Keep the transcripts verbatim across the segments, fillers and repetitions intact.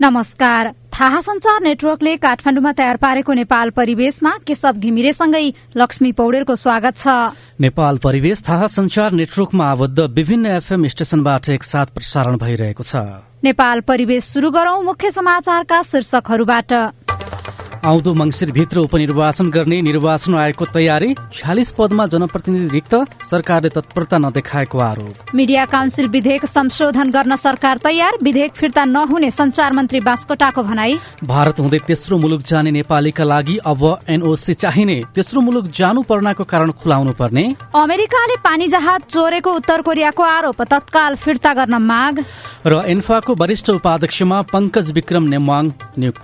नमस्कार। थाहा संचार नेटवर्कले काठमाडौँमा तयार पारेको नेपाल परिवेशमा केशव घिमिरेसँगै लक्ष्मी पौडेलको स्वागत छ। नेपाल परिवेश थाहा संचार नेटवर्कमा आबद्ध विभिन्न एफएम स्टेशनबाट एकसाथ प्रसारण भइरहेको छ। नेपाल परिवेश शुरू गरौं मुख्य समाचारका शीर्षकहरूबाट। आउँदो मंसिरभित्र उपनिर्वाचन गर्ने निर्वाचन आयोगको तयारी, छयालिस पदमा जनप्रतिनिधि रिक्त, सरकारले तत्परता नदेखाएको आरोप। मीडिया काउन्सिल विधेयक संशोधन गर्न सरकार तयार, विधेयक फिर्ता नहुने संचार मन्त्री बास्कोटाको भनाई। भारत हुँदै तेस्रो मुलुक जाने नेपालीका लागि अब एनओसी चाहिने, तेस्रो मुलुक जानु पर्नाको कारण खुलाउनु पर्ने। अमेरिकाले पानी जहाज चोरेको उत्तर कोरियाको आरोप, तत्काल फिर्ता गर्न माग। र एन्फाको वरिष्ठ उपाध्यक्षमा पंकज विक्रम नेमाङ नियुक्त।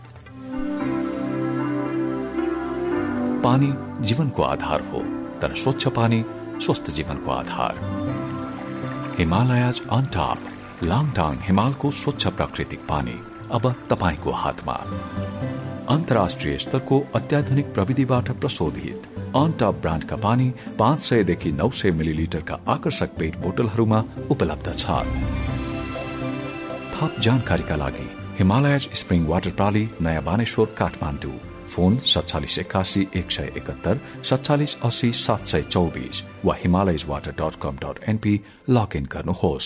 पानी जीवनको आधार हो, तर स्वच्छ पानी स्वस्थ जीवनको आधार। हिमालयज अन टप लाङटाङ हिमालको स्वच्छ प्राकृतिक पानी अब तपाईको हातमा। अन्तर्राष्ट्रिय स्तरको अत्याधुनिक प्रविधिबाट प्रशोधित अन टप ब्रान्डका पानी पाँच सयदेखि नौ सय मिलिलिटरका आकर्षक पेट बोतलहरूमा उपलब्ध छ। थप जानकारीका लागि हिमालयज स्प्रिङ वाटर प्रणाली, नयाँ बानेश्वर, काठमाडौँ। फोन सत्तालिस एकासी एक सय एकहत्तर सत्तालिस अस्सी सात सय चौबिस वा Himalayas water dot com dot NP log in गर्नुहोस्।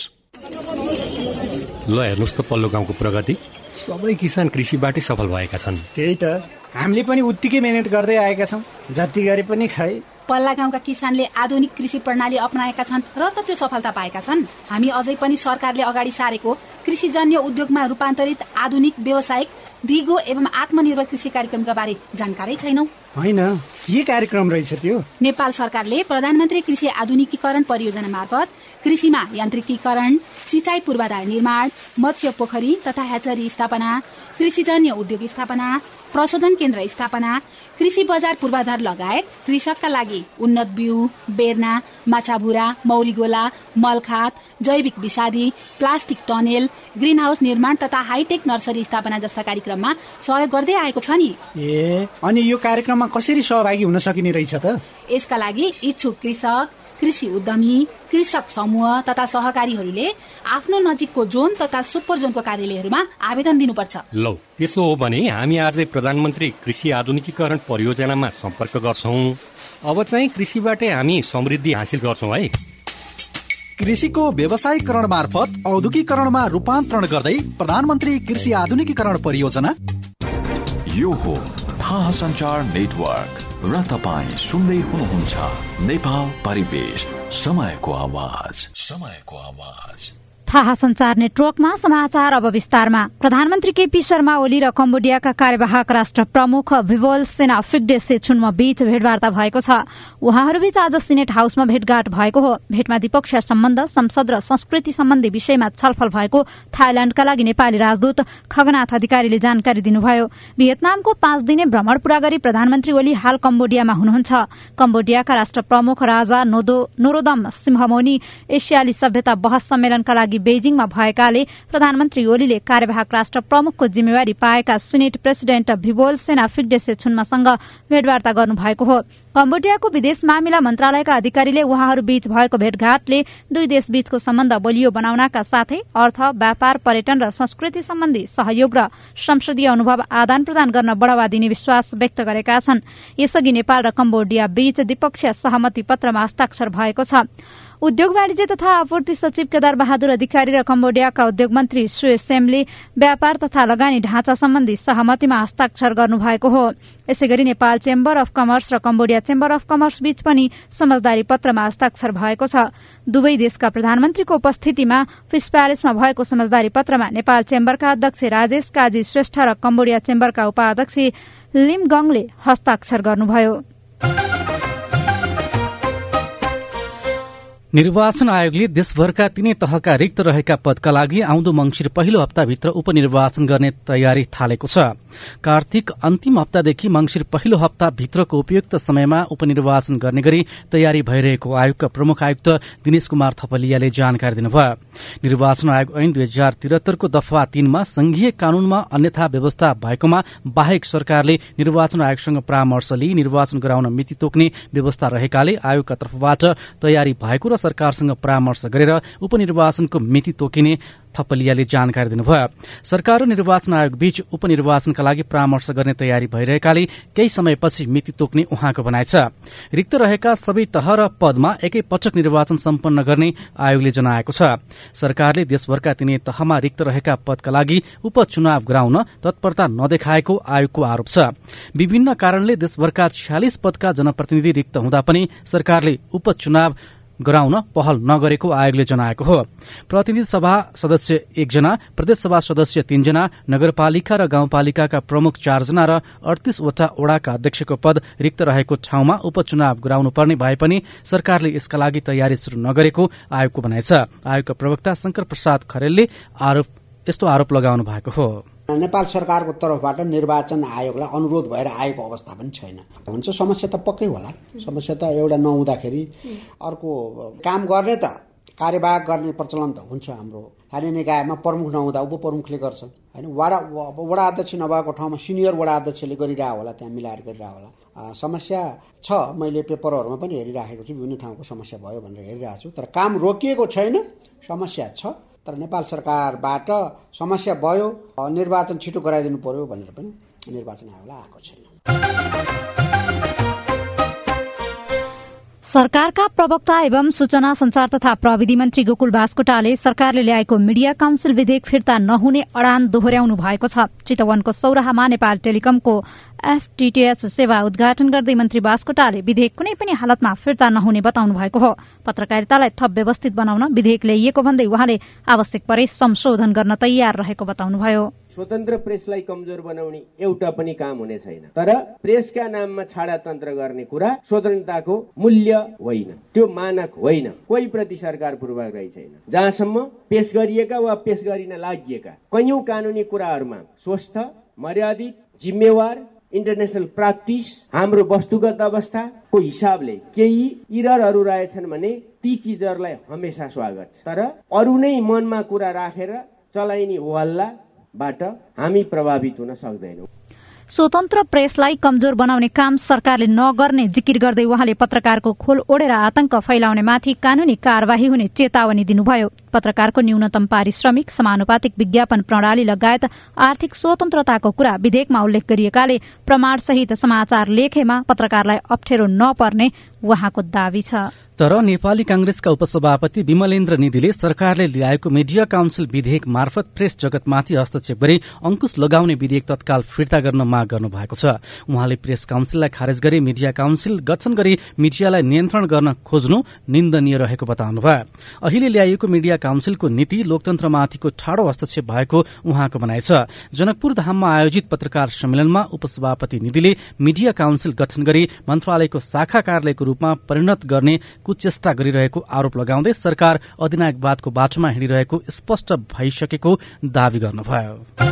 ल हेर्नुहोस् त पल्लो गाउँको प्रगति, सबै किसान कृषिबाटै सफल भएका छन्। त्यही त, हामीले पनि उत्तिकै मेहनत गर्दै आएका छौँ, जति गरे पनि खै। पल्ला गाउँका किसानले आधुनिक कृषि प्रणाली अपनाएका छन् र त त्यो सफलता पाएका छन्। हामी अझै पनि सरकारले अगाडि सारेको कृषिजन्य उद्योगमा रूपान्तरित आधुनिक व्यावसायिक दिगो एवं आत्मनिर्भर कृषि कार्यक्रमका बारे जानकारै छैनौं। होइन, के कार्यक्रम रहेछ त्यो? नेपाल सरकारले प्रधानमन्त्री कृषि आधुनिकीकरण परियोजना मार्फत कृषिमा यान्त्रिकीकरण, सिंचाई पूर्वाधार निर्माण, मत्स्य पोखरी तथा ह्याचरी स्थापना, कृषिजन्य उद्योग स्थापना, प्रशोधन केन्द्र स्थापना, कृषि बजार पूर्वाधार लगायत कृषकका लागि उन्नत बिउ, बेर्ना, माछाभुरा, मौरीगोला, मलखात, जैविक विषादी, प्लास्टिक टनेल, ग्रीन हाउस निर्माण तथा हाईटेक नर्सरी स्थापना जस्ता कार्यक्रममा सहयोग गर्दै आएको छ नि। ए, अनि यो कार्यक्रममा कसरी सहभागी हुन सकिने रहेछ त? यसका लागि इच्छुक कृषक, कृषि उद्यमी, कृषक समूह तथा सहकारीहरूले आफ्नो नजिकको जोन तथा सुपर जोनको कार्यालयहरूमा आवेदन दिनुपर्छ। लौ, त्यसो हो भने हामी आजै प्रधानमन्त्री कृषि आधुनिकीकरण परियोजनामा सम्पर्क गर्छौं। अब चाहिँ कृषिबाटै हामी समृद्धि हासिल गर्छौं है। कृषिको व्यवसायीकरण मार्फत औद्योगिकरणमा रूपान्तरण गर्दै प्रधानमन्त्री कृषि आधुनिकीकरण परियोजना। यो हो थाहा संचार नेटवर्क र तपाईँ सुन्दै हुनुहुन्छ नेपाल परिवेश, समयको आवाज, समयको आवाज। थाहा संचार नेटवर्कमा समाचार अब विस्तारमा। प्रधानमन्त्री केपी शर्मा ओली र कम्बोडियाका कार्यवाहक राष्ट्र प्रमुख विवोल सेना फिग्डे सेचुनमा बीच भेटवार्ता भएको छ। उहाँहरूबीच आज सिनेट हाउसमा भेटघाट भएको हो। भेटमा द्विपक्षीय सम्बन्ध, संसद र संस्कृति सम्बन्धी विषयमा छलफल भएको थाइल्याण्डका लागि नेपाली राजदूत खगनाथ अधिकारीले जानकारी दिनुभयो। भियतनामको पाँच दिने भ्रमण पूरा गरी प्रधानमन्त्री ओली हाल कम्बोडियामा हुनुहुन्छ। कम्बोडियाका राष्ट्र प्रमुख राजा नोदो नोरोदम सिंहमोनी एसियाली सभ्यता बहस सम्मेलनका लागि बेजिङमा भएकाले प्रधानमन्त्री ओलीले कार्यवाहक राष्ट्र प्रमुखको जिम्मेवारी पाएका सिनेट प्रेसिडेन्ट विवोल सेना फिग्डे सेचुनमासँग भेटवार्ता गर्नुभएको हो। कम्बोडियाको विदेश मामिला मन्त्रालयका अधिकारीले उहाँहरूबीच भएको भेटघाटले दुई देशबीचको सम्बन्ध बलियो बनाउनका साथै अर्थ, व्यापार, पर्यटन र संस्कृति सम्बन्धी सहयोग र संसदीय अनुभव आदान प्रदान गर्न बढ़ावा दिने विश्वास व्यक्त गरेका छन्। यसअघि नेपाल र कम्बोडिया बीच द्विपक्षीय सहमति पत्रमा हस्ताक्षर भएको छ। उद्योग वाणिज्य तथा आपूर्ति सचिव केदार बहादुर अधिकारी र कम्बोडियाका उद्योग मन्त्री सुए सेमले व्यापार तथा लगानी ढाँचा सम्बन्धी सहमतिमा हस्ताक्षर गर्नुभएको हो। यसैगरी नेपाल चेम्बर अफ कमर्स र कम्बोडिया चेम्बर अफ कमर्स बीच पनि समझदारी पत्रमा हस्ताक्षर भएको छ। दुवै देशका प्रधानमन्त्रीको उपस्थितिमा फिस प्यारिसमा भएको समझदारी पत्रमा नेपाल चेम्बरका अध्यक्ष राजेश काजी श्रेष्ठ र कम्बोडिया चेम्बरका उपाध्यक्ष लिम गङले हस्ताक्षर गर्नुभयो। निर्वाचन आयोगले देशभरका तीनै तहका रिक्त रहेका पदका लागि आउँदो मंगिर पहिलो हप्ताभित्र उपनिर्वाचन गर्ने तयारी थालेको छ। कार्तिक अन्तिम हप्तादेखि मंगिर पहिलो हप्ताभित्रको उपयुक्त समयमा उपनिर्वाचन गर्ने गरी तयारी भइरहेको आयोगका प्रमुख आयुक्त दिनेश कुमार थपलियाले जानकारी दिनुभयो। निर्वाचन आयोग ऐन दुई हजार त्रिहत्तरको दफा तीनमा संघीय कानूनमा अन्यथा व्यवस्था भएकोमा बाहेक सरकारले निर्वाचन आयोगसँग परामर्श लिई निर्वाचन गराउन मिति तोक्ने व्यवस्था रहेकाले आयोगका तर्फबाट तयारी भएको र सरकारसँग परामर्श गरेर उपनिर्वाचनको मिति तोकिने थपलियाले जानकारी दिनुभयो। सरकार र निर्वाचन आयोग बीच उपनिर्वाचनका लागि परामर्श गर्ने तयारी भइरहेकाले केही समयपछि मिति तोक्ने उहाँको भनाइ छ। रिक्त रहेका सबै तह र पदमा एकै पटक निर्वाचन सम्पन्न गर्ने आयोगले जनाएको छ। सरकारले देशभरका तिनै तहमा रिक्त रहेका पदका लागि उपचुनाव गराउन तत्परता नदेखाएको आयोगको आरोप छ। विभिन्न कारणले देशभरका छयालिस पदका जनप्रतिनिधि रिक्त हुँदा पनि सरकारले उपचुनाव गराउन पहल नगरेको आयोगले जनाएको हो। प्रतिनिधि सभा सदस्य एकजना, प्रदेशसभा सदस्य तीनजना, नगरपालिका र गाउँपालिकाका प्रमुख चारजना र अडतीसवटा वडाका अध्यक्षको पद रिक्त रहेको ठाउँमा उपचुनाव गराउनुपर्ने भए पनि सरकारले यसका लागि तयारी शुरू नगरेको आयोगको भनाइ छ। आयोगका प्रवक्ता शंकर प्रसाद खरेलले आरोप यस्तो आरोप लगाउनु भएको हो। नेपाल सरकारको तर्फबाट निर्वाचन आयोगलाई अनुरोध भएर आएको अवस्था पनि छैन। हुन्छ समस्या त पक्कै होला। समस्या त एउटा नहुँदाखेरि अर्को काम गर्ने त कार्यवाहक गर्ने प्रचलन त हुन्छ। हाम्रो स्थानीय निकायमा प्रमुख नहुँदा उपप्रमुखले गर्छ होइन। वडा वडा अध्यक्ष नभएको ठाउँमा सिनियर वडा अध्यक्षले गरिरह होला, त्यहाँ मिलाएर गरिरह होला। समस्या छ, मैले पेपरहरूमा पनि हेरिराखेको छु, विभिन्न ठाउँको समस्या भयो भनेर हेरिरहेको छु। तर काम रोकिएको छैन, समस्या छ। तर नेपाल सरकारबाट समस्या भयो, निर्वाचन छिटो गराइदिनु पर्यो भनेर पनि निर्वाचन आयोगलाई आएको छैन। सरकारका प्रवक्ता एवं सूचना संचार तथा प्रविधि मन्त्री गोकुल बास्कोटाले सरकारले ल्याएको मिडिया काउन्सिल विधेयक फिर्ता नहुने अडान दोहोर्याउनु भएको छ। चितवनको सौराहामा नेपाल टेलिकमको एफटीटीएच सेवा उद्घाटन गर्दै मन्त्री बास्कोटाले विधेयक कुनै पनि हालतमा फिर्ता नहुने बताउनु भएको हो। पत्रकारितालाई थप व्यवस्थित बनाउन विधेयक ल्याइएको भन्दै उहाँले आवश्यक परे संशोधन गर्न तयार रहेको बताउनुभयो। स्वतन्त्र प्रेसलाई कमजोर बनाउने एउटा पनि काम हुने छैन। तर प्रेसका नाममा छाडातन्त्र गर्ने कुरा स्वतन्त्रताको मूल्य होइन, त्यो मानक होइन। कोही प्रति सरकार पूर्वाग्रही छैन। जहाँसम्म पेश गरिएका वा पेश गरिन लागिएका कैयौं कानूनी कुराहरूमा स्वस्थ, मर्यादित, जिम्मेवार, इन्टरनेशनल प्र्याक्टिस, हाम्रो वस्तुगत अवस्थाको हिसाबले केही इररहरू रहेछन् भने ती चिजहरूलाई हमेशा स्वागत छ। तर अरू नै मनमा कुरा राखेर चलाइने हल्ला बाट हामी प्रभावित हुन सक्दैनौं। स्वतन्त्र प्रेसलाई कमजोर बनाउने काम सरकारले नगर्ने जिकिर गर्दै उहाँले पत्रकारको खोल ओढेर आतंक फैलाउने माथि कानूनी कार्यवाही हुने चेतावनी दिनुभयो। पत्रकारको न्यूनतम पारिश्रमिक, समानुपातिक विज्ञापन प्रणाली लगायत आर्थिक स्वतन्त्रताको कुरा विधेयकमा उल्लेख गरिएकाले प्रमाणसहित समाचार लेखेमा पत्रकारलाई अप्ठ्यारो नपर्ने उहाँको दावी छ। तर नेपाली कांग्रेसका उपसभापति विमलेन्द्र निधिले सरकारले ल्याएको मिडिया काउन्सिल विधेयक मार्फत प्रेस जगतमाथि हस्तक्षेप गरी अंकुश लगाउने विधेयक तत्काल फिर्ता गर्न माग गर्नु भएको छ। उहाँले प्रेस काउन्सिललाई खारेज गरी मिडिया काउन्सिल गठन गरी मिडियालाई नियन्त्रण गर्न खोज्नु निन्दनीय रहेको बताउनुभयो। अहिले ल्याइएको मिडिया काउन्सिलको नीति लोकतन्त्रमाथिको ठाडो हस्तक्षेप भएको उहाँको भनाइ छ। जनकपुर धाममा आयोजित पत्रकार सम्मेलनमा उपसभापति निधिले मिडिया काउन्सिल गठन गरी मन्त्रालयको शाखा कार्यालयको रूपमा परिणत गर्ने कुचेष्टा गरिरहेको आरोप लगाउँदै सरकार अधिनायकवादको बाटोमा हिँडिरहेको स्पष्ट भइसकेको दावी गर्नुभयो।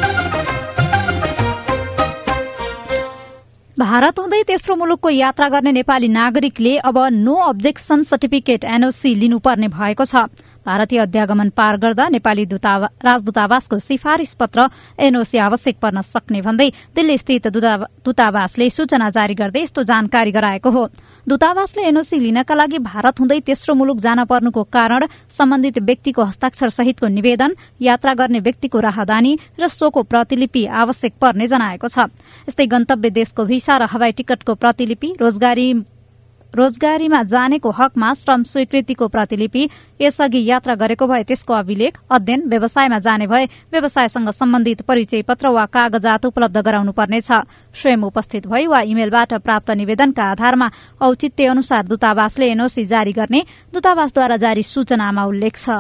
भारत हुँदै तेस्रो मुलुकको यात्रा गर्ने नेपाली नागरिकले अब नो अब्जेक्सन सर्टिफिकेट एनओसी लिनुपर्ने भएको छ। भारतीय अध्यागमन पार गर्दा नेपाली राजदूतावासको सिफारिश पत्र एनओसी आवश्यक पर्न सक्ने भन्दै दिल्ली स्थित दूतावासले सूचना जारी गर्दै यस्तो जानकारी गराएको हो। दूतावासले एनओसी लिनका लागि भारत हुँदै तेस्रो मुलुक जान पर्नुको कारण सम्बन्धित व्यक्तिको हस्ताक्षर सहितको निवेदन, यात्रा गर्ने व्यक्तिको राहदानी र सोको प्रतिलिपि आवश्यक पर्ने जनाएको छ। यस्तै गन्तव्य देशको भिसा र हवाई टिकटको प्रतिलिपि, रोजगारी रोजगारीमा जानेको हकमा श्रम स्वीकृतिको प्रतिलिपि, यसअघि यात्रा गरेको भए त्यसको अभिलेख, अध्ययन, व्यवसायमा जाने भए व्यवसायसँग सम्बन्धित परिचय पत्र वा कागजात उपलब्ध गराउनु पर्नेछ। स्वयं उपस्थित भई वा इमेलबाट प्राप्त निवेदनका आधारमा औचित्य अनुसार दूतावासले एनओसी जारी गर्ने दूतावासद्वारा जारी सूचनामा उल्लेख छ।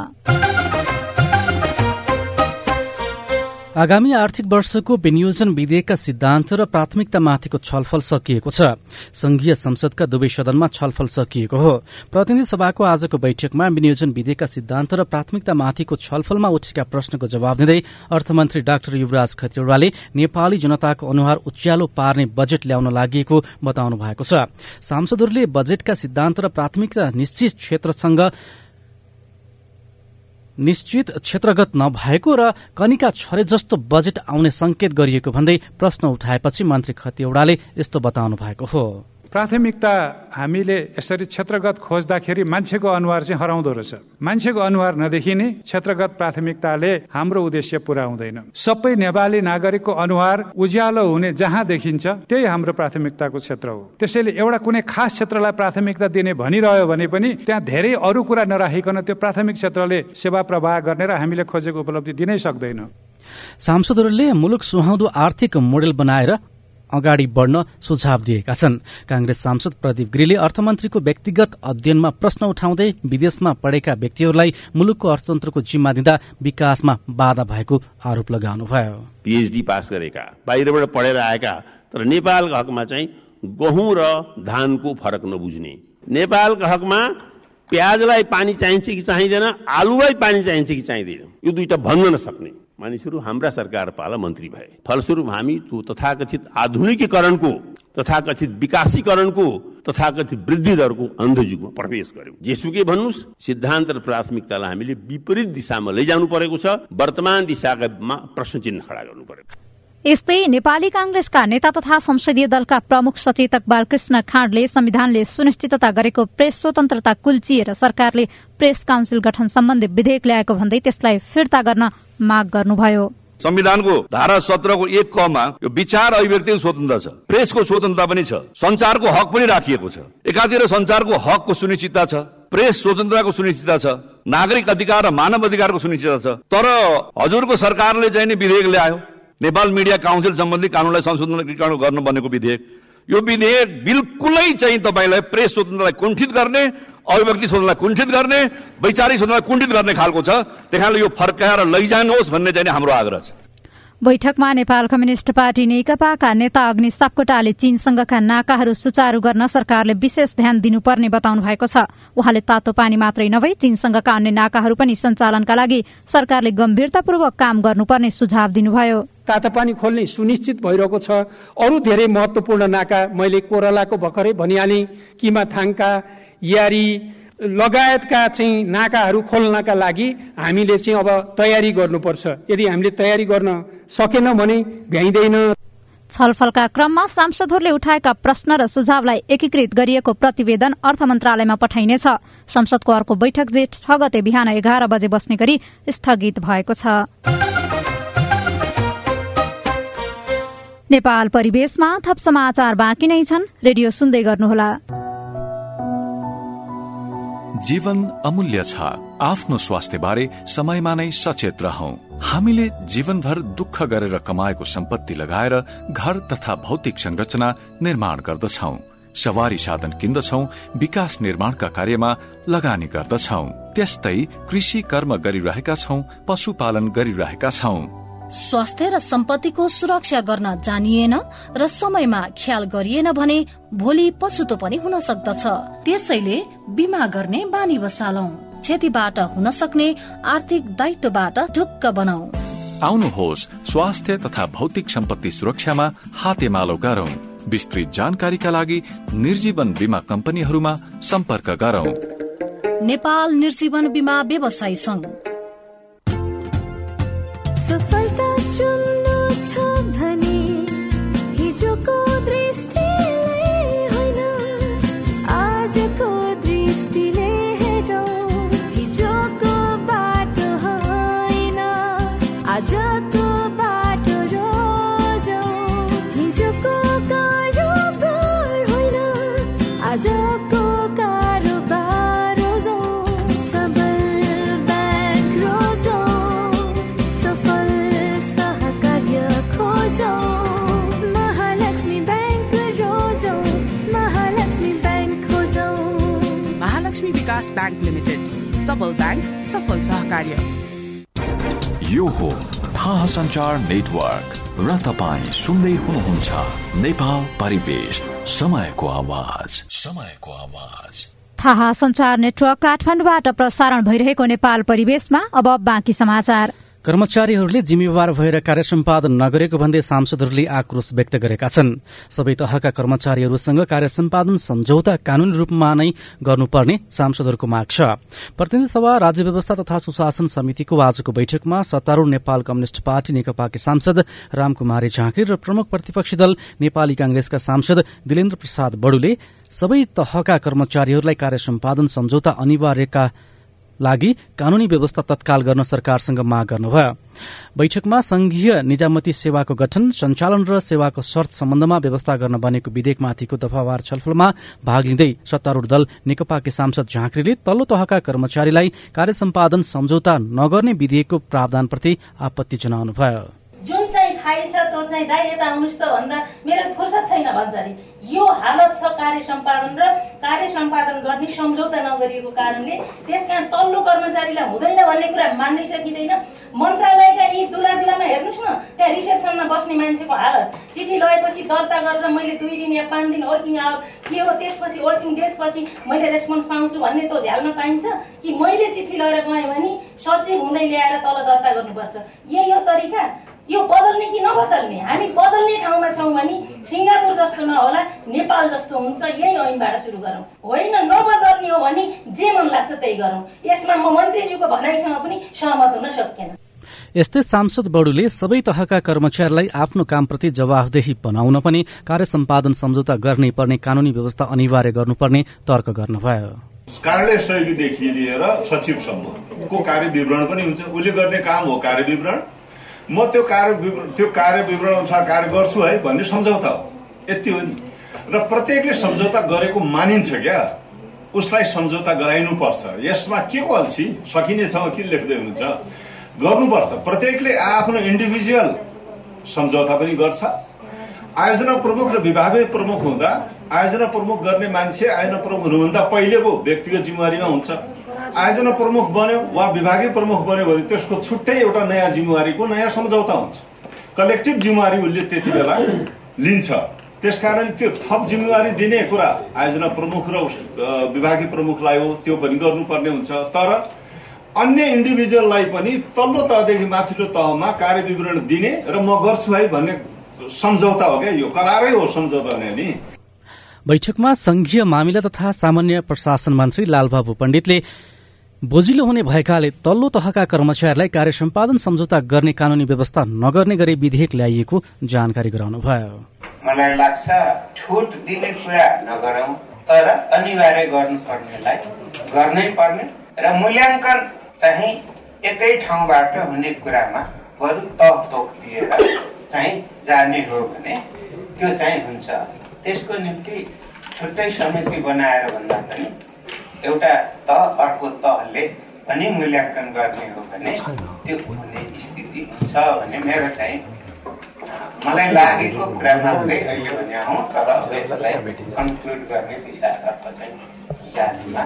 आगामी आर्थिक वर्षको विनियोजन विधेयकका सिद्धान्त र प्राथमिकतामाथिको छलफल सकिएको छ। संघीय संसदका दुवै सदनमा छलफल सकिएको हो। प्रतिनिधि सभाको आजको बैठकमा विनियोजन विधेयकका सिद्धान्त र प्राथमिकतामाथिको छलफलमा उठेका प्रश्नको जवाब दिँदै अर्थमन्त्री डाक्टर युवराज खतिवड़ाले नेपाली जनताको अनुहार उज्यालो पार्ने बजेट ल्याउन लागि बताउनु भएको छ। सांसदहरूले बजेटका सिद्धान्त र प्राथमिकता निश्चित क्षेत्रसँग निश्चित क्षेत्रगत नभएको र कनिका छरे जस्तो बजेट आउने संकेत गरिएको भन्दै प्रश्न उठाएपछि मन्त्री खतिवड़ाले यस्तो बताउनु भएको हो। प्राथमिकता हामीले यसरी क्षेत्रगत खोज्दाखेरि मान्छेको अनुहार चाहिँ हराउँदो रहेछ। मान्छेको अनुहार नदेखिने क्षेत्रगत प्राथमिकताले हाम्रो उद्देश्य पूरा हुँदैन। सबै नेपाली नागरिकको अनुहार उज्यालो हुने जहाँ देखिन्छ त्यही हाम्रो प्राथमिकताको क्षेत्र हो। त्यसैले एउटा कुनै खास क्षेत्रलाई प्राथमिकता दिने भनिरह्यो भने पनि त्यहाँ धेरै अरू कुरा नराखिकन त्यो प्राथमिक क्षेत्रले सेवा प्रवाह गर्ने र हामीले खोजेको उपलब्धि दिनै सक्दैन। सांसदहरूले मुलुक सुहाउँदो आर्थिक मोडेल बनाएर अगाडि बढ्न सुझाव दिएका छन्। कांग्रेस सांसद प्रदीप गिरीले अर्थमन्त्रीको व्यक्तिगत अध्ययनमा प्रश्न उठाउँदै विदेशमा पढेका व्यक्तिहरूलाई मुलुकको अर्थतन्त्रको जिम्मा दिँदा विकासमा बाधा भएको आरोप लगाउनुभयो। पीएचडी पास गरेका बाहिरबाट पढेर आएका तर नेपालको हकमा चाहिँ गहुँ र धानको फरक नबुझ्ने, नेपालको हकमा प्याजलाई पानी चाहिन्छ कि चाहिँदैन, आलुलाई पानी चाहिन्छ कि चाहिँदैन, यो दुईटा भन्न नसक्ने मानिसहरू हाम्रा सरकार पाला मन्त्री भए। फलस्वरूप हामी त्यो तथाकथित आधुनिकीकरणको, तथाकथित विकासीकरणको, तथाकथित वृद्धि दरको अन्धयुगमा प्रवेश गर्यौं। जेसुकै भन्नुस्, सिद्धान्त र प्राथमिकतालाई हामीले विपरीत दिशामा लैजानु परेको छ। वर्तमान दिशामा प्रश्न चिन्ह खडा गर्नु पर्यो। यस्तै नेपाली कांग्रेसका नेता तथा संसदीय दलका प्रमुख सचेतक बालकृष्ण खाँडले संविधानले सुनिश्चितता गरेको प्रेस स्वतन्त्रता कुल्चिएर सरकारले प्रेस काउन्सिल गठन सम्बन्धी विधेयक ल्याएको भन्दै त्यसलाई फिर्ता गर्न माग गर्नुभयो। संविधानको धारा सत्रहको एक कमा यो विचार अभिव्यक्तिको स्वतन्त्रता छ, प्रेसको स्वतन्त्रता पनि छ, संचारको हक पनि राखिएको छ। एकातिर संचारको हकको सुनिश्चितता छ, प्रेस स्वतन्त्रताको सुनिश्चितता छ, नागरिक अधिकार र मानव अधिकारको सुनिश्चितता छ। तर हजुरको सरकारले चाहिँ नि विधेयक ल्यायो, नेपाल मिडिया काउन्सिल सम्बन्धी कानूनलाई संशोधन गर्न बनेको विधेयक। यो विधेयक बिल्कुलै चाहिँ तपाईलाई प्रेस स्वतन्त्रतालाई कुण्ठित गर्ने, अभिव्यक्ति स्वतन्त्रतालाई कुण्ठित गर्ने, वैचारिक स्वतन्त्रतालाई कुण्ठित गर्ने खालको छ। त्यहाँले यो फर्काएर लैजानुहोस् भन्ने चाहिँ हाम्रो आग्रह छ। बैठकमा नेपाल कम्युनिष्ट पार्टी नेकपाका नेता अग्नि सापकोटाले चीनसँगका नाकाहरू सुचारू गर्न सरकारले विशेष ध्यान दिनुपर्ने बताउनु भएको छ। उहाँले तातो पानी मात्रै नभई चीनसँगका अन्य नाकाहरू पनि सञ्चालनका लागि सरकारले गम्भीरतापूर्वक काम गर्नुपर्ने सुझाव दिनुभयो। तातो पानी खोल्ने सुनिश्चित भइरहेको छ। अरू धेरै महत्वपूर्ण नाका मैले कोरलाको भर्खरै भनिहालेँ, किमाथाङका, यारी लगायतका चाहिँ नाकाहरू खोल्नका लागि हामीले चाहिँ अब तयारी गर्नुपर्छ। यदि हामीले तयारी गर्न सकेन भने भ्याइँदैन। छलफलका क्रममा सांसदहरूले उठाएका प्रश्न र सुझावलाई एकीकृत गरिएको प्रतिवेदन अर्थ मन्त्रालयमा पठाइनेछ। संसदको अर्को बैठक जेठ छ गते बिहान एघार बजे बस्ने गरी स्थगित भएको छ। नेपाल परिवेशमा थप समाचार बाँकी नै छन्, रेडियो सुन्दै गर्नुहोला। जीवन अमूल्य छ। आफ्नो स्वास्थ्य बारे समयमा नै सचेत रहौं। हामीले जीवनभर दुःख गरेर कमाएको सम्पत्ति लगाएर घर तथा भौतिक संरचना निर्माण गर्दछौं, सवारी साधन किन्दछौं, विकास निर्माणका कार्यमा लगानी गर्दछौं। त्यस्तै कृषि कर्म गरिरहेका छौं, पशुपालन गरिरहेका छौं। स्वास्थ्य र सम्पत्तिको सुरक्षा गर्न जानिएन र समयमा ख्याल गरिएन भने भोलि पछुतो पनि हुन सक्दछ। त्यसैले बीमा गर्ने बानी बसालौं। क्षतिबाट हुन सक्ने आर्थिक दायित्वबाट ढुक्क बनाऊ। आउनुहोस्, स्वास्थ्य तथा भौतिक सम्पत्ति सुरक्षामा हातेमालो गरौं। विस्तृत जानकारीका लागि निर्जीवन बीमा कम्पनीहरूमा सम्पर्क गरौं। नेपाल निर्जीवन बीमा व्यवसायी संघ। सफलता चुन्नु छ भने हिजोको दृष्टिले होइन, आजको दृष्टिले हेरौँ। हिजोको बाटो होइन, आजको बाटो रोजौँ। हिजोको कारोबार होइन, आजको कारोबार रोजौँ। सबल ब्याङ्क रोजौँ, महालक्ष्मी बैंक रोजौं। महालक्ष्मी बैंक खोजौं। महालक्ष्मी विकास बैंक लिमिटेड, सबल बैंक, सफल सहकार्य। यो हो थाहा सञ्चार नेटवर्क र तपाईँ सुन्दै हुनुहुन्छ नेपाल परिवेश, समयको आवाज, समयको आवाज। थाहा सञ्चार नेटवर्क काठमाडौँबाट प्रसारण भइरहेको नेपाल परिवेशमा अब बाँकी समाचार। कर्मचारीहरूले जिम्मेवार भएर कार्य सम्पादन नगरेको भन्दै सांसदहरूले आक्रोश व्यक्त गरेका छन्। सबै तहका कर्मचारीहरूसँग कार्य सम्पादन सम्झौता कानूनी रूपमा नै गर्नुपर्ने सांसदहरूको माग छ। प्रतिनिधि सभा राज्य व्यवस्था तथा सुशासन समितिको आजको बैठकमा सत्तारूढ़ नेपाल कम्युनिष्ट पार्टी नेकपाकी सांसद रामकुमारी झाँक्री र प्रमुख प्रतिपक्षी दल नेपाली कांग्रेसका सांसद दिलेन्द्र प्रसाद बडुले सबै तहका कर्मचारीहरूलाई कार्य सम्पादन सम्झौता अनिवार्यका लागि कानूनी व्यवस्था तत्काल गर्न सरकारसँग माग गर्नुभयो। बैठकमा संघीय निजामती सेवाको गठन, सञ्चालन र सेवाको शर्त सम्बन्धमा व्यवस्था गर्न बनेको विधेयकमाथिको दफावार छलफलमा भाग लिँदै सत्तारूढ़ दल नेकपाकी सांसद झाँक्रीले तल्लो तहका कर्मचारीलाई कार्य सम्पादन सम्झौता नगर्ने विधेयकको प्रावधानप्रति आपत्ति जनाउनुभयो। जुन चाहिँ थाहै छ त्यो चाहिँ दाइ यता आउनुहोस् त भन्दा मेरो फुर्सद छैन भन्छ अरे। यो हालत छ कार्य सम्पादन र कार्य सम्पादन गर्ने सम्झौता नगरिएको कारणले। त्यसकारण तल्लो कर्मचारीलाई हुँदैन भन्ने कुरा मान्नै सकिँदैन। मन्त्रालयका यी दुला दुलामा हेर्नुहोस् न, त्यहाँ रिसेप्सनमा बस्ने मान्छेको हालत, चिठी लगेपछि दर्ता गरेर मैले दुई दिन या पाँच दिन वर्किङ आवर के हो, त्यसपछि वर्किङ डेजपछि मैले रेस्पोन्स पाउँछु भन्ने त झ्याल्न पाइन्छ कि मैले चिठी लगेर गएँ भने सचिव हुँदै ल्याएर तल दर्ता गर्नुपर्छ। यही हो तरिका? यो बदल्ने कि नबदल्ने? हामी बदल्ने ठाउँमा छौँ भने सिङ्गापुर जस्तो नहोला, नेपाल जस्तो हुन्छ। यही ऐनबाट सुरु गरौँ। होइन नबदल्ने हो भने जे मन लाग्छ त्यही गरौँ। यसमा म मन्त्रीज्यूको भनाइसँग पनि सहमत हुन सकेन। यस्तै सांसद बडुले सबै तहका कर्मचारीलाई आफ्नो कामप्रति जवाफदेही बनाउन पनि कार्य सम्पादन सम्झौता गर्नै पर्ने कानूनी व्यवस्था अनिवार्य गर्नुपर्ने तर्क गर्नुभयो। कार्यालय सहयोगीदेखि लिएर सचिवसम्मको कार्य विवरण पनि हुन्छ। उसले गर्ने काम हो कार्य विवरण। म त्यो कार्य त्यो कार्य विवरण अनुसार कार्य गर्छु है भन्ने सम्झौता हो, यति हो नि। र प्रत्येकले सम्झौता गरेको मानिन्छ क्या, उसलाई सम्झौता गराइनुपर्छ। यसमा के को अल्छी सकिनेछ के लेख्दै हुनुहुन्छ? गर्नुपर्छ। प्रत्येकले आफ्नो इन्डिभिजुअल सम्झौता पनि गर्छ। आयोजना प्रमुख र विभागीय प्रमुख हुँदा आयोजना प्रमुख गर्ने मान्छे आयोजना प्रमुख हुनुभन्दा पहिलेको व्यक्तिगत जिम्मेवारीमा हुन्छ। आयोजना प्रमुख बन्यो वा विभागीय प्रमुख बन्यो भने त्यसको छुट्टै एउटा नयाँ जिम्मेवारीको नयाँ सम्झौता हुन्छ। कलेक्टिभ जिम्मेवारी उसले त्यति बेला लिन्छ। त्यसकारण त्यो थप जिम्मेवारी दिने कुरा आयोजना प्रमुख र विभागीय प्रमुखलाई हो, त्यो पनि गर्नुपर्ने हुन्छ। तर अन्य इन्डिभिजुअललाई पनि तल्लो तहदेखि माथिल्लो तहमा कार्य विवरण दिने र म गर्छु है भन्ने सम्झौता हो क्या, यो करारै हो सम्झौता हुने नि। बैठकमा संघीय मामिला तथा सामान्य प्रशासन मन्त्री लालबाबु पण्डितले बोजिलो हुने भएकाले तल्लो तहका कर्मचारीलाई कार्य सम्पादन सम्झौता गर्ने कानूनी व्यवस्था नगर्ने गरी विधेयक ल्याइएको जानकारी गराउनुभयो। मलाई लाग्छ छुट दिने कुरा नगरौं, तर अनिवार्य गर्नुपर्नेलाई गर्नै पर्ने र मूल्याङ्कन चाहिँ एकै ठाउँबाट हुने कुरामा बरु तह तोक दिएर चाहिँ जाने हो भने त्यो चाहिँ हुन्छ। त्यसको निम्ति छुट्टै समिति बनाएर भन्दा पनि एउटा तह अर्को तहले पनि मूल्याङ्कन गर्ने हो भने त्यो हुने स्थिति हुन्छ भन्ने मेरो चाहिँ मलाई लागेको कुरा मात्रै अहिले भने हौ। तर यसलाई कन्क्लुड गर्ने दिशातर्फ चाहिँ जानेमा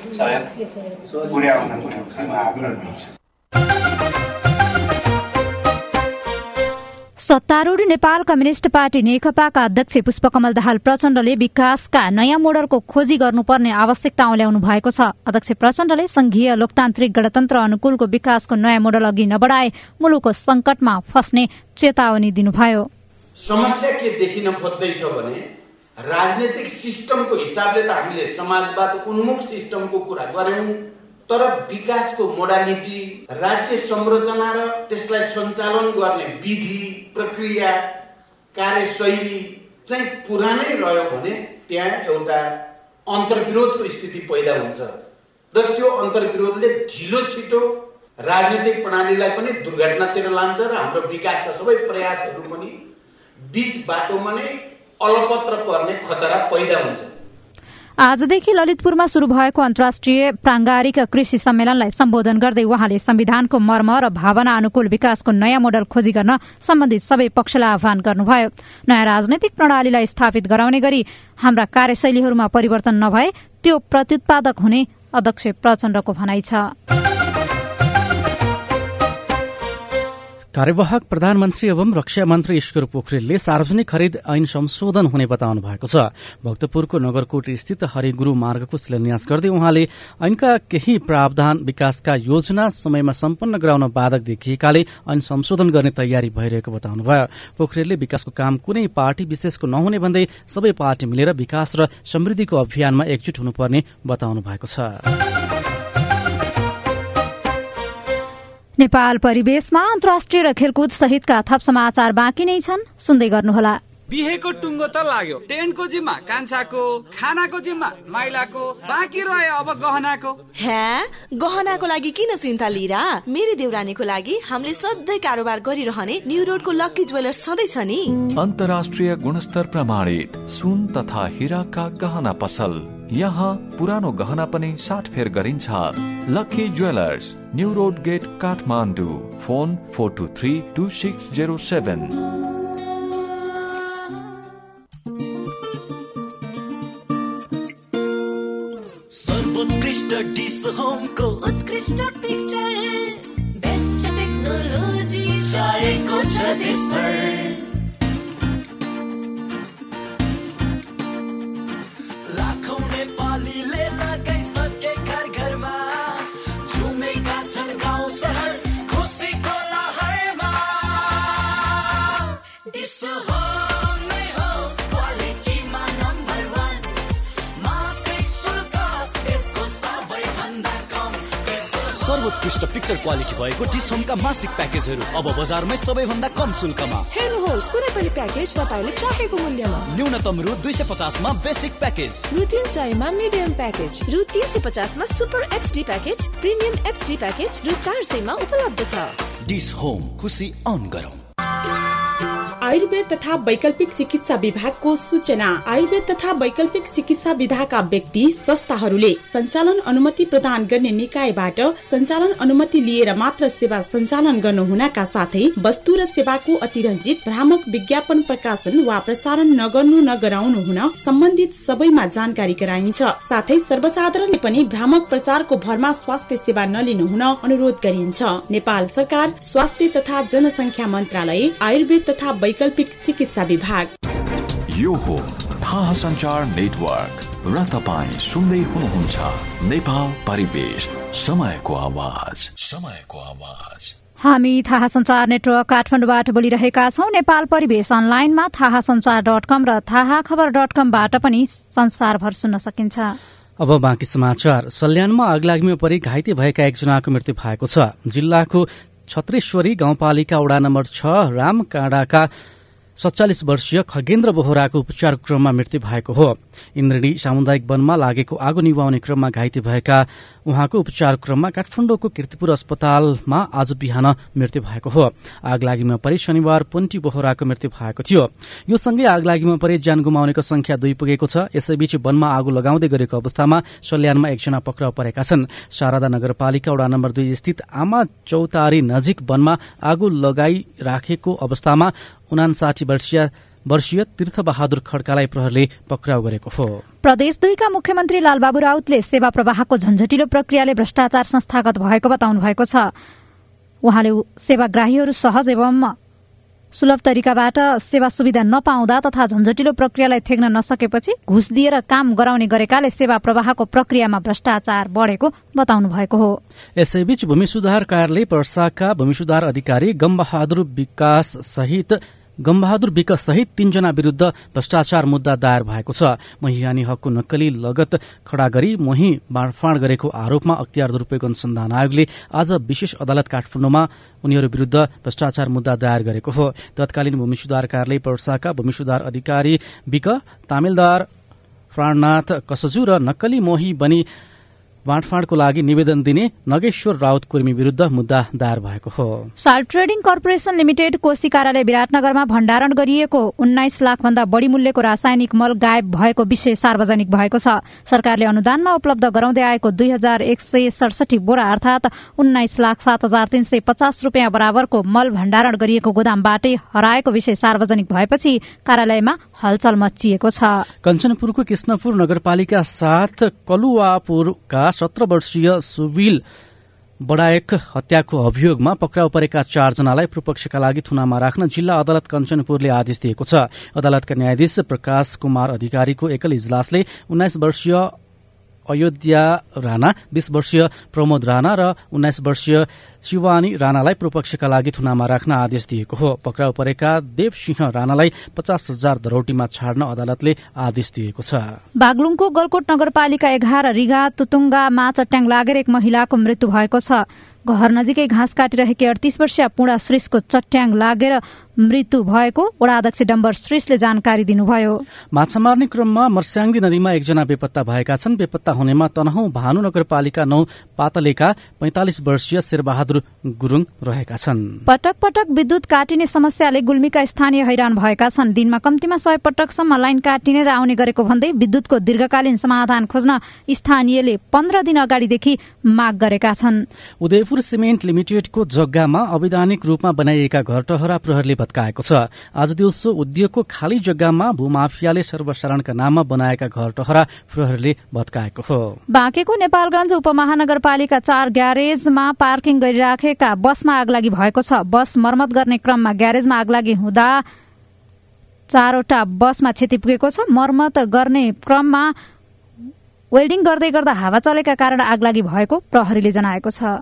सहयोग पुर्याउनको निम्ति म आग्रही छु। सत्तारूढ़ नेपाल कम्युनिष्ट पार्टी नेकपाका अध्यक्ष पुष्पकमल दाहाल प्रचण्डले विकासका नयाँ मोडलको खोजी गर्नुपर्ने आवश्यकता औल्याउनु भएको छ। अध्यक्ष प्रचण्डले संघीय लोकतान्त्रिक गणतन्त्र अनुकूलको विकासको नयाँ मोडल अघि नबढाए मुलुकको संकटमा फस्ने चेतावनी दिनुभयो। समस्या के देखिन खोज्दैछ भने राजनीतिक सिस्टमको हिसाबले त हामीले समाजवाद उन्मुख सिस्टमको कुरा गर्यौं, तर विकासको मोडालिटी, राज्य संरचना र त्यसलाई सञ्चालन गर्ने विधि, प्रक्रिया, कार्यशैली चाहिँ पुरानै रह्यो भने त्यहाँ एउटा अन्तर्विरोधको स्थिति पैदा हुन्छ र त्यो अन्तर्विरोधले ढिलो छिटो राजनीतिक प्रणालीलाई पनि दुर्घटनातिर लान्छ र हाम्रो विकासका सबै प्रयासहरू पनि बीच बाटोमा नै अलपत्र पर्ने खतरा पैदा हुन्छ। आजदेखि ललितपुरमा शुरू भएको अन्तर्राष्ट्रिय प्रांगारिक कृषि सम्मेलनलाई सम्बोधन गर्दै वहाँले संविधानको मर्म र भावना अनुकूल विकासको नयाँ मोडल खोजी गर्न सम्बन्धित सबै पक्षलाई आह्वान गर्नुभयो। नयाँ राजनैतिक प्रणालीलाई स्थापित गराउने गरी हाम्रा कार्यशैलीहरूमा परिवर्तन नभए त्यो प्रत्युत्पादक हुने अध्यक्ष प्रचण्डको भनाइ छ। कार्यवाहक प्रधानमन्त्री एवं रक्षा मन्त्री ईश्वर पोखरेलले सार्वजनिक खरिद ऐन संशोधन हुने बताउनु भएको छ। भक्तपुरको नगरकोट स्थित हरिगुरू मार्गको शिलान्यास गर्दै उहाँले ऐनका केही प्रावधान विकासका योजना समयमा सम्पन्न गराउन बाधक देखिएकाले ऐन संशोधन गर्ने तयारी भइरहेको बताउनुभयो। पोखरेलले विकासको काम कुनै पार्टी विशेषको नहुने भन्दै सबै पार्टी मिलेर विकास र समृद्धिको अभियानमा एकजुट हुनुपर्ने बताउनु भएको छ। नेपाल परिवेशमा अन्तर्राष्ट्रिय र खेलकुद सहितका थप समाचार बाँकी नै छन्, सुन्दै गर्नुहोला। बिहेको टुङ्गो त लाग्यो, टेन्टको जिम्मा कान्छाको, खानाको जिम्मा माइलाको, बाँकी रह्यो अब गहनाको। हे, गहनाको लागि किन चिन्ता लिरा? मेरी देउरानीको लागि हामीले सधैँ कारोबार गरिरहने न्यू रोडको लक्की ज्वेलर्स सधैँ छ नि। अन्तर्राष्ट्रिय गुणस्तर प्रमाणित सुन तथा हीराका गहना पसल। यहाँ पुरानो गहना पनि साटफेर गरिन्छ। Lucky jewellers, new road gate, Kathmandu. Phone four two three two six zero seven. सर्वोत्कृष्ट डिश होमको उत्कृष्ट पिक्चर, बेस्ट टेक्नोलोजी चाहिएको छ देशभर। लाखौं नेपालीले लगाइसके घर घरमा, झुमेका छन् गाउँ सहर खुसीको लहरमा। डिश होम नै हो क्वालिटीमा नम्बर वान, मासिक शुल्क यसको सबैभन्दा कम। सर्वोत्कृष्ट पिक्चर क्वालिटी भएको डिश होमका मासिक प्याकेजहरू अब बजारमै सबैभन्दा कम शुल्कमा। हेर्नुहोस्, कुनै पनि प्याकेज तपाईले चाहेको मूल्यमा। न्यूनतम रु दुई सय पचासमा बेसिक प्याकेज, रु तीन सयमा मिडियम प्याकेज, रु तीन सय पचासमा super HD package, premium HD package रु चार सयमा उपलब्ध छ। डिश होम, खुसी अन गरौँ। आयुर्वेद तथा वैकल्पिक चिकित्सा विभागको सूचना। आयुर्वेद तथा वैकल्पिक चिकित्सा विधाका व्यक्ति संस्थाहरूले सञ्चालन अनुमति प्रदान गर्ने निकायबाट सञ्चालन अनुमति लिएर मात्र सेवा सञ्चालन गर्नु हुनका साथै वस्तु र सेवाको अतिरञ्जित भ्रामक विज्ञापन प्रकाशन वा प्रसारण नगर्नु नगराउनु हुन सम्बन्धित सबैमा जानकारी गराइन्छ। साथै सर्वसाधारणले पनि भ्रामक प्रचारको भरमा स्वास्थ्य सेवा नलिनु हुन अनुरोध गरिन्छ। नेपाल सरकार स्वास्थ्य तथा जनसंख्या मन्त्रालय, आयुर्वेद तथा वैकल्पिक चिकित्सा विभाग। यो हो थाहा संचार नेटवर्क र तपाईँ सुन्दै हुनुहुन्छ नेपाल परिवेश, समयको आवाज, समयको आवाज। हामी थाहा संचार नेटवर्क काठमाडौँबाट बोलिरहेका छौं। नेपाल परिवेश अनलाइनमा थाहा संचार डट कम र थाहा खबर डट कमबाट पनि संसारभर सुन्न सकिन्छ। अब बाँकी समाचार। सल्यानमा आगलागीमा परि घाइते भएका एकजनाको मृत्यु भएको छ। जिल्लाको छत्रेश्वरी गाउँपालिका वडा नम्बर छ रामकाँडाका सत्तालिस वर्षीय खगेन्द्र बोहराको उपचार क्रममा मृत्यु भएको हो। इन्द्रणी सामुदायिक वनमा लागेको आगो निभाउने क्रममा घाइते भएका उहाँको उपचार क्रममा काठमाडौँको कीर्तिपुर अस्पतालमा आज बिहान मृत्यु भएको हो। आगलागीमा परि शनिबार पुन्टी बोहराको मृत्यु भएको थियो। यो सँगै आगलागीमा परि ज्यान गुमाउनेको संख्या दुई पुगेको छ। यसैबीच वनमा आगो लगाउँदै गरेको अवस्थामा सल्यानमा एकजना पक्राउ परेका छन्। शारदा नगरपालिका वडा नम्बर दुई स्थित आमा चौतारी नजिक वनमा आगो लगाइराखेको अवस्थामा उनासाठी वर्षीय वर्षीय तीर्थबहादुर खड्कालाई प्रहरले पक्राउ गरेको हो। प्रदेश दुईका मुख्यमन्त्री लालबाबु राउतले सेवा प्रवाहको झन्झटिलो प्रक्रियाले भ्रष्टाचार संस्थागत भएको बताउनु भएको छ। उहाँले सेवाग्राहीहरू सहज एवं सुलभ तरिकाबाट सेवा सुविधा नपाउँदा तथा झन्झटिलो प्रक्रियालाई थेग्न नसकेपछि घुस दिएर काम गराउने गरेकाले सेवा प्रवाहको प्रक्रियामा भ्रष्टाचार बढ़ेको बताउनु भएको हो। यसैबीच भूमि सुधार कार्यालय पर्साका भूमि सुधार अधिकारी गमबहादुर विकास सहित गमबहादुर विक सहित तीनजना विरूद्ध भ्रष्टाचार मुद्दा दायर भएको छ। महियानी हकको नक्कली लगत खड़ा गरी मोही बाँडफाँड गरेको आरोपमा अख्तियार दुरूपयोग अनुसन्धान आयोगले आज विशेष अदालत काठमाडौँमा उनीहरू विरूद्ध भ्रष्टाचार मुद्दा दायर गरेको हो। तत्कालीन भूमि सुधार कार्यालय पर्साका भूमि सुधार अधिकारी विक, तामिलदार प्राणनाथ कसजु र नक्कली मोही बनी बाँडफाँडको लागि निवेदन दिने नगेश्वर राउत कुर्मी विरूद्ध मुद्दा दायर भएको हो। Salt trading corporation limited Koshi कार्यालय विराटनगरमा भण्डारण गरिएको उन्नाइस लाख भन्दा बढ़ी मूल्यको रासायनिक मल गायब भएको विषय सार्वजनिक भएको छ। सरकारले अनुदानमा उपलब्ध गराउँदै आएको दुई हजार एक सय सडसठी बोरा अर्थात उन्नाइस लाख सात हजार तीन सय पचास रूपियाँ बराबरको मल भण्डारण गरिएको गोदामबाटै हराएको विषय सार्वजनिक भएपछि कार्यालयमा हलचल मचिएको छ। कञ्चनपुरको कृष्णपुर नगरपालिका साथ कलुवापुरका सत्र वर्षीय सुबिल बडायक हत्याको अभियोगमा पक्राउ परेका चारजनालाई पूर्वपक्षका लागि थुनामा राख्न जिल्ला अदालत कञ्चनपुरले आदेश दिएको छ। अदालतका न्यायाधीश प्रकाश कुमार अधिकारीको एकल इजलासले उन्नाइस वर्षीय अयोध्या राणा, बीस वर्षीय प्रमोद राणा र उन्नाइस वर्षीय शिवानी राणालाई पूर्वपक्षका लागि थुनामा राख्न आदेश दिएको हो। पक्राउ परेका देवसिंह राणालाई पचास हजार दरौटीमा छाड्न अदालतले आदेश दिएको छ। बागलुङको गलकोट नगरपालिका एघार रिगा तुतुङ्गामा चट्याङ लागेर एक महिलाको मृत्यु भएको छ। घर नजिकै घाँस काटिरहेकी अडतीस वर्षीय पूर्णा श्रेष्ठको चट्याङ लागेर मृत्यु भएको वडा अध्यक्ष डम्बर श्रेष्ठले जानकारी दिनुभयो। माछा मार्ने क्रममा मर्स्याङ्दी नदीमा एकजना बेपत्ता भएका छन्। बेपत्ता हुनेमा तनहुँ भानु नगरपालिका नौ पातलेका पैंतालिस वर्षीय शेरबहादुर गुरूङ रहेका छन्। पटक पटक विद्युत काटिने समस्याले गुल्मीका स्थानीय हैरान भएका छन्। दिनमा कम्तीमा सय पटकसम्म लाइन काटिने र आउने गरेको भन्दै विद्युतको दीर्घकालीन समाधान खोज्न स्थानीयले पन्ध्र दिन अगाडिदेखि माग गरेका छन्। उदयपुर सिमेन्ट लिमिटेडको जग्गामा अवैधानिक रूपमा बनाइएका घरटहरा प्रहरीले भत्काएको छ। आज दिउँसो उद्योगको खाली जग्गामा भूमाफियाले सर्वसाधारणका नाममा बनाएका घरटहरा प्रहरीले भत्काएको हो। बाँकेको नेपालगञ्ज उपमहानगरपालिका चार ग्यारेजमा पार्किङ गरिराखेका बसमा आगलागी भएको छ। बस मर्मत गर्ने क्रममा ग्यारेजमा आगलागी हुँदा चारवटा बसमा क्षति पुगेको छ। मर्मत गर्ने क्रममा वेल्डिङ गर्दै गर्दा हावा चलेका कारण आगलागी भएको प्रहरीले जनाएको छ।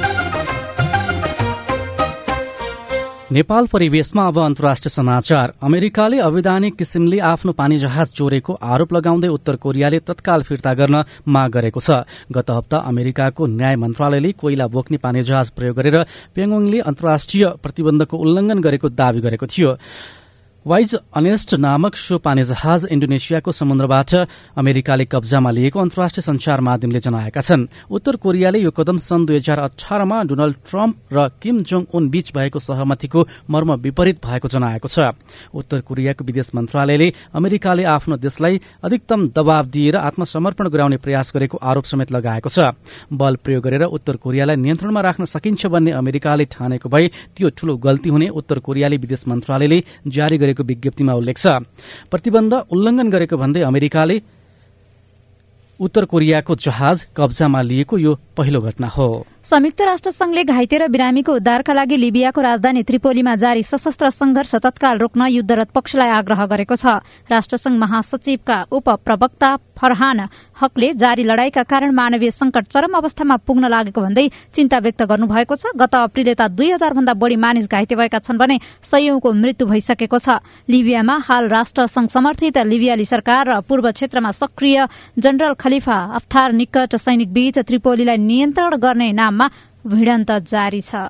नेपाल परिवेशमा अब अन्तर्राष्ट्रिय समाचार। अमेरिकाले अवैधानिक किसिमले आफ्नो पानी जहाज चोरेको आरोप लगाउँदै उत्तर कोरियाले तत्काल फिर्ता गर्न माग गरेको छ। गत हप्ता अमेरिकाको न्याय मन्त्रालयले कोइला बोक्ने पानी जहाज प्रयोग गरेर प्योङयाङले अन्तर्राष्ट्रिय प्रतिबन्धको उल्लंघन गरेको दावी गरेको थियो। वाइज अनेस्ट नामक सो पानी जहाज इण्डोनेसियाको समुद्रबाट अमेरिकाले कब्जामा लिएको अन्तर्राष्ट्रिय संचार माध्यमले जनाएका छन्। उत्तर कोरियाले यो कदम सन् दुई हजार अठारमा डोनाल्ड ट्रम्प र किम जोङ उन बीच भएको सहमतिको मर्म विपरीत भएको जनाएको छ। उत्तर कोरियाको विदेश मन्त्रालयले अमेरिकाले आफ्नो देशलाई अधिकतम दबाव दिएर आत्मसमर्पण गराउने प्रयास गरेको आरोप समेत लगाएको छ। बल प्रयोग गरेर उत्तर कोरियालाई नियन्त्रणमा राख्न सकिन्छ भन्ने अमेरिकाले ठानेको भए त्यो ठूलो गल्ती हुने उत्तर कोरियाली विदेश मन्त्रालयले जारी गरेको विज्ञप्तिमा उल्लेख छ। प्रतिबन्ध उल्लंघन गरेको भन्दै अमेरिकाले उत्तर कोरियाको जहाज कब्जामा लिएको यो पहिलो घटना हो। संयुक्त राष्ट्र संघले घाइते र बिरामीको उद्धारका लागि लिबियाको राजधानी त्रिपोलीमा जारी सशस्त्र संघर्ष तत्काल रोक्न युद्धरत पक्षलाई आग्रह गरेको छ। राष्ट्रसंघ महासचिवका उपप्रवक्ता फरहान हकले जारी लड़ाईका कारण मानवीय संकट चरम अवस्थामा पुग्न लागेको भन्दै चिन्ता व्यक्त गर्नुभएको छ। गत अप्रिल यता दुई हजार भन्दा बढ़ी मानिस घाइते भएका छन् भने सयौंको मृत्यु भइसकेको छ। लिबियामा हाल राष्ट्रसंघ समर्थित लिबियाली सरकार र पूर्व क्षेत्रमा सक्रिय जनरल खलिफा हफ्तार निकट सैनिक बीच त्रिपोलीलाई नियन्त्रण गर्ने नाममा भिडन्त जारी छ।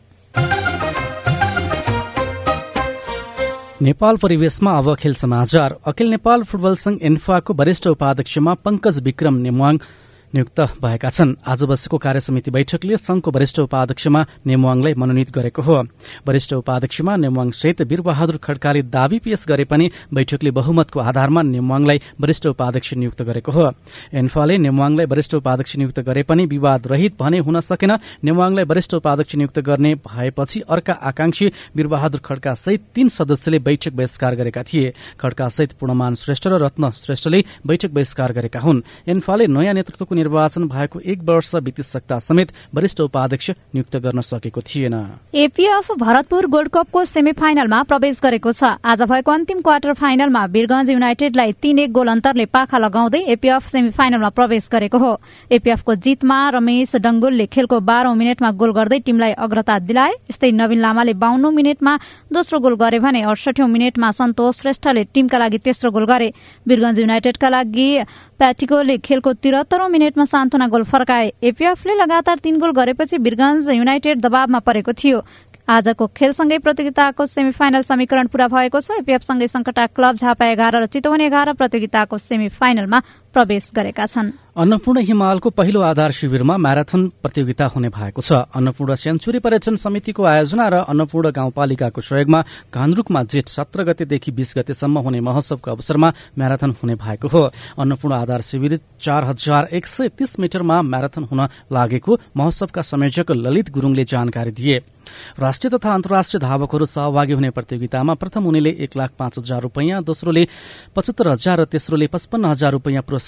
नेपाल परिवेशमा अब खेल समाचार। अखिल नेपाल फुटबल संघ एन्फाको वरिष्ठ उपाध्यक्षमा पंकज विक्रम नेमुवाङ नियुक्त भएका छन्। आज बसेको कार्यसमिति बैठकले संघको वरिष्ठ उपाध्यक्षमा नेमुवाङलाई मनोनित गरेको हो। वरिष्ठ उपाध्यक्षमा नेमुवाङ सहित वीरबहादुर खड्काले दावी पेश गरे पनि बैठकले बहुमतको आधारमा नेमुवाङलाई वरिष्ठ उपाध्यक्ष नियुक्त गरेको हो। एन्फाले नेमुवाङलाई वरिष्ठ उपाध्यक्ष नियुक्त गरे पनि विवाद रहित भने हुन सकेन। नेमुवाङलाई वरिष्ठ उपाध्यक्ष नियुक्त गर्ने भएपछि अर्का आकांक्षी वीरबहादुर खड्का सहित तीन सदस्यले बैठक बहिष्कार गरेका थिए। खड्का सहित पूर्णमान श्रेष्ठ र रत्न श्रेष्ठले बैठक बहिष्कार गरेका हुन्। एन्फाले नयाँ नेतृत्वको निर्वाचन भएको एक वर्ष बितिसक्दा समेत वरिष्ठ उपाध्यक्ष नियुक्त गर्न सकेको थिएन। एपीएफ भरतपुर गोल्ड कपको सेमिफाइनलमा प्रवेश गरेको छ। आज भएको अन्तिम क्वार्टर फाइनलमा वीरगंज युनाइटेडलाई तीन एक गोल अन्तरले पाखा लगाउँदै एपीएफ सेमिफाइनलमा प्रवेश गरेको हो। एपीएफको जितमा रमेश डंगुलले खेलको बाह्रौं मिनटमा गोल गर्दै टीमलाई अग्रता दिलाए। यस्तै नवीन लामाले बाउन्नौ मिनटमा दोस्रो गोल गरे भने अडसठौं मिनटमा सन्तोष श्रेष्ठले टीमका लागि तेस्रो गोल गरे। वीरगंज युनाइटेडका लागि प्याटिकोले खेलको त्रिहत्तरौं मिनटमा सान्तवना गोल फर्काए। एपीएफले लगातार तीन गोल गरेपछि वीरगंज युनाइटेड दबावमा परेको थियो। आजको खेलसँगै प्रतियोगिताको सेमिफाइनल समीकरण पूरा भएको छ। एपीएफसँगै संकटा क्लब झापा एघार र चितवन एघार प्रतियोगिताको सेमिफाइनलमा प्रवेश गरेका छन्। अन्नपूर्ण हिमालको पहिलो आधार शिविरमा म्याराथन प्रतियोगिता हुने भएको छ। अन्नपूर्ण सेन्चुरी पर्यटन समितिको आयोजना र अन्नपूर्ण गाउँपालिकाको सहयोगमा घान्द्रुकमा जेठ सत्र गतेदेखि बीस गतेसम्म हुने महोत्सवको अवसरमा म्याराथन हुने भएको हो। अन्नपूर्ण आधार शिविर चार हजार एक सय तीस मिटरमा म्याराथन हुन लागेको महोत्सवका संयोजक ललित गुरूङले जानकारी दिए। राष्ट्रिय तथा अन्तर्राष्ट्रिय धावकहरू सहभागी हुने प्रतियोगितामा प्रथम हुनेले एक लाख पाँच हजार रूपियाँ, दोस्रोले पचहत्तर हजार र तेस्रोले पचपन्न हजार रूपियाँ पुरस्कार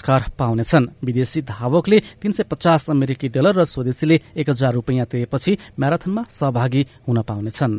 पुरस्कार पाउनेछन्। विदेशी धावकले तीन सय पचास अमेरिकी डलर र स्वदेशीले एक हजार रुपियाँ तिरेपछि म्याराथनमा सहभागी हुन पाउनेछन्।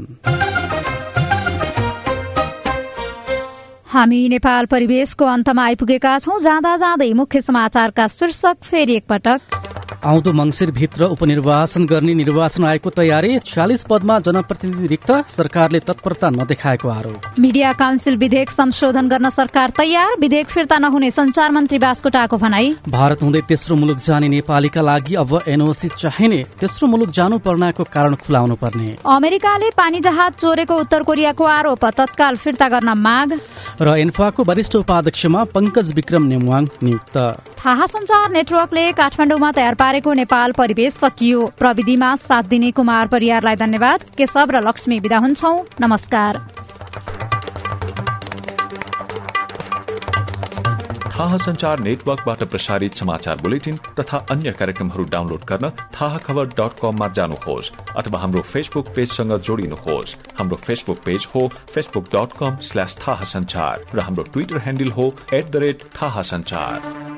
हामी नेपाल परिवेशको अन्तमा आइपुगेका छौं। जाँदा जाँदै मुख्य समाचारका शीर्षक फेरि एकपटक। आउँदो मंसिरभित्र उपनिर्वाचन गर्ने निर्वाचन आयोगको तयारी। चालिस पदमा जनप्रतिनिधि रिक्त, सरकारले तत्परता नदेखाएको आरोप। मिडिया काउन्सिल विधेयक संशोधन गर्न सरकार तयार, विधेयक फिर्ता नहुने संचार मन्त्री बास्कोटाको भनाई। भारत हुँदै तेस्रो मुलुक जाने नेपालीका लागि अब एनओसी चाहिने, तेस्रो मुलुक जानु पर्नाको कारण खुलाउनु पर्ने। अमेरिकाले पानी जहाज चोरेको उत्तर कोरियाको आरोप, तत्काल फिर्ता गर्न माग। र एन्फाको वरिष्ठ उपाध्यक्षमा पंकज विक्रम नेमुवाङ नियुक्त। थाहा संचार नेटवर्कले काठमाडौँमा तयार पारेको नेपाल परिवेश सकियो। प्रविधिमा साथ दिने कुमार परियारलाई धन्यवाद। केशव र लक्ष्मी बिदा हुन्छौं। नमस्कार। थाहा संचार नेटवर्कबाट प्रसारित समाचार बुलेटिन तथा अन्य कार्यक्रमहरू डाउनलोड गर्न थाहा खबर डट कममा जानुहोस् अथवा हाम्रो फेसबुक पेजसँग जोडिनुहोस्। हाम्रो फेसबुक पेज हो Facebook dot com slash Thaha Sanchar र हाम्रो ट्विटर ह्यान्डल हो एट द रेट थाहा संचार।